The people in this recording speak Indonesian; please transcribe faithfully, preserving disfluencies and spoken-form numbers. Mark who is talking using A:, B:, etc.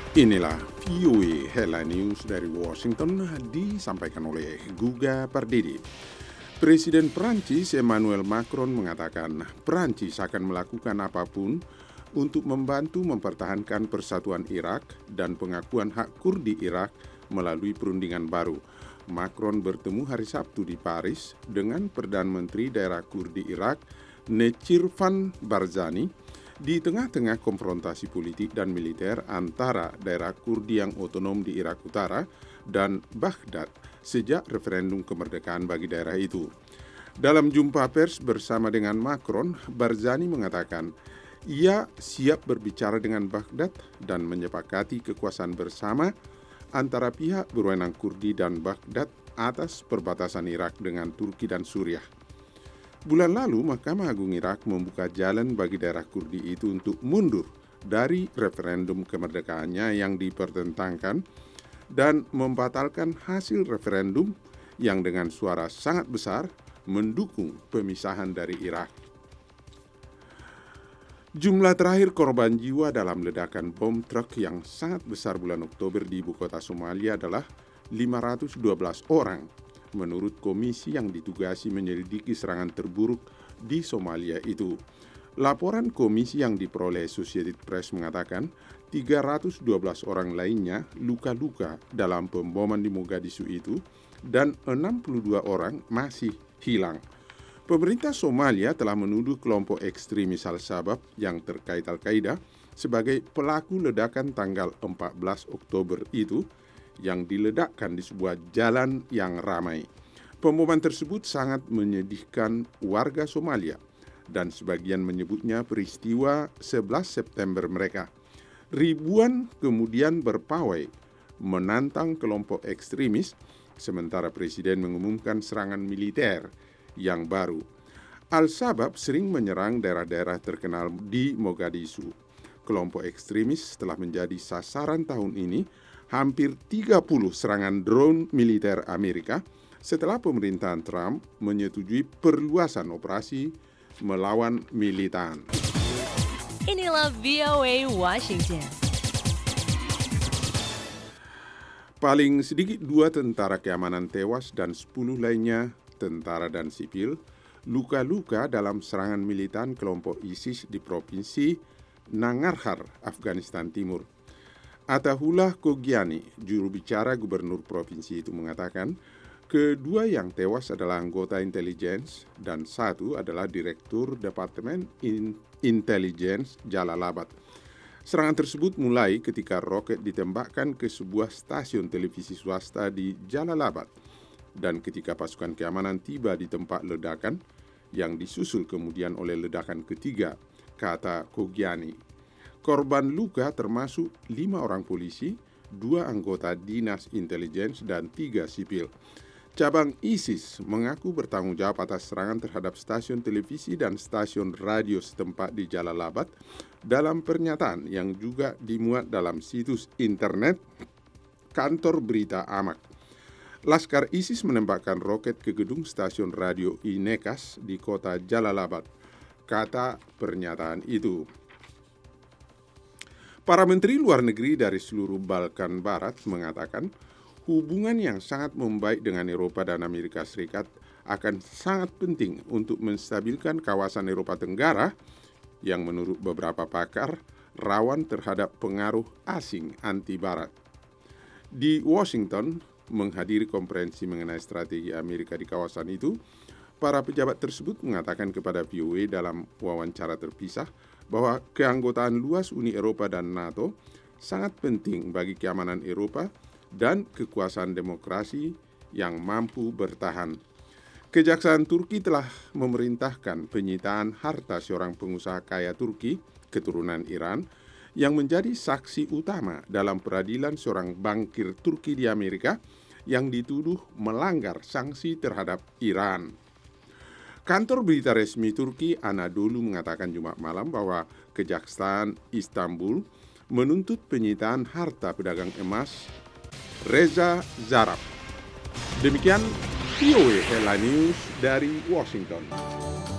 A: Inilah V O A Headline News dari Washington disampaikan oleh Guga Pardede. Presiden Prancis Emmanuel Macron mengatakan Prancis akan melakukan apapun untuk membantu mempertahankan persatuan Irak dan pengakuan hak Kurdi Irak melalui perundingan baru. Macron bertemu hari Sabtu di Paris dengan Perdana Menteri daerah Kurdi Irak Nechirvan Barzani di tengah-tengah konfrontasi politik dan militer antara daerah Kurdi yang otonom di Irak Utara dan Baghdad sejak referendum kemerdekaan bagi daerah itu. Dalam jumpa pers bersama dengan Macron, Barzani mengatakan ia siap berbicara dengan Baghdad dan menyepakati kekuasaan bersama antara pihak berwenang Kurdi dan Baghdad atas perbatasan Irak dengan Turki dan Suriah. Bulan lalu, Mahkamah Agung Irak membuka jalan bagi daerah Kurdi itu untuk mundur dari referendum kemerdekaannya yang dipertentangkan dan membatalkan hasil referendum yang dengan suara sangat besar mendukung pemisahan dari Irak. Jumlah terakhir korban jiwa dalam ledakan bom truk yang sangat besar bulan Oktober di ibu kota Somalia adalah lima ratus dua belas orang. Menurut komisi yang ditugasi menyelidiki serangan terburuk di Somalia itu. Laporan komisi yang diperoleh Associated Press mengatakan tiga ratus dua belas orang lainnya luka-luka dalam pemboman di Mogadishu itu dan enam puluh dua orang masih hilang. Pemerintah Somalia telah menuduh kelompok ekstremis Al-Shabaab yang terkait Al-Qaeda sebagai pelaku ledakan tanggal empat belas Oktober itu yang diledakkan di sebuah jalan yang ramai. Pemboman tersebut sangat menyedihkan warga Somalia dan sebagian menyebutnya peristiwa sebelas September mereka. Ribuan kemudian berpawai menantang kelompok ekstremis sementara Presiden mengumumkan serangan militer yang baru. Al-Shabaab sering menyerang daerah-daerah terkenal di Mogadishu. Kelompok ekstremis telah menjadi sasaran tahun ini hampir tiga puluh serangan drone militer Amerika setelah pemerintahan Trump menyetujui perluasan operasi melawan militan.
B: Inilah V O A Washington.
A: Paling sedikit dua tentara keamanan tewas dan sepuluh lainnya tentara dan sipil luka-luka dalam serangan militan kelompok ISIS di provinsi Nangarhar, Afghanistan Timur. Atahullah Khogiani, juru bicara gubernur provinsi itu mengatakan, kedua yang tewas adalah anggota intelligence dan satu adalah direktur Departemen Intelligence Jalalabad. Serangan tersebut mulai ketika roket ditembakkan ke sebuah stasiun televisi swasta di Jalalabad dan ketika pasukan keamanan tiba di tempat ledakan yang disusul kemudian oleh ledakan ketiga, kata Khogiani. Korban luka termasuk lima orang polisi, dua anggota dinas intelijen dan tiga sipil. Cabang ISIS mengaku bertanggung jawab atas serangan terhadap stasiun televisi dan stasiun radio setempat di Jalalabad dalam pernyataan yang juga dimuat dalam situs internet kantor berita Amaq. Laskar ISIS menembakkan roket ke gedung stasiun radio Inekas di kota Jalalabad, kata pernyataan itu. Para menteri luar negeri dari seluruh Balkan Barat mengatakan hubungan yang sangat membaik dengan Eropa dan Amerika Serikat akan sangat penting untuk menstabilkan kawasan Eropa Tenggara yang menurut beberapa pakar rawan terhadap pengaruh asing anti-Barat. Di Washington, menghadiri konferensi mengenai strategi Amerika di kawasan itu, para pejabat tersebut mengatakan kepada V O A dalam wawancara terpisah bahwa keanggotaan luas Uni Eropa dan NATO sangat penting bagi keamanan Eropa dan kekuasaan demokrasi yang mampu bertahan. Kejaksaan Turki telah memerintahkan penyitaan harta seorang pengusaha kaya Turki, keturunan Iran, yang menjadi saksi utama dalam peradilan seorang bankir Turki di Amerika yang dituduh melanggar sanksi terhadap Iran. Kantor berita resmi Turki Anadolu mengatakan Jumat malam bahwa Kejaksaan Istanbul menuntut penyitaan harta pedagang emas Reza Zarrab. Demikian V O A Headline News dari Washington.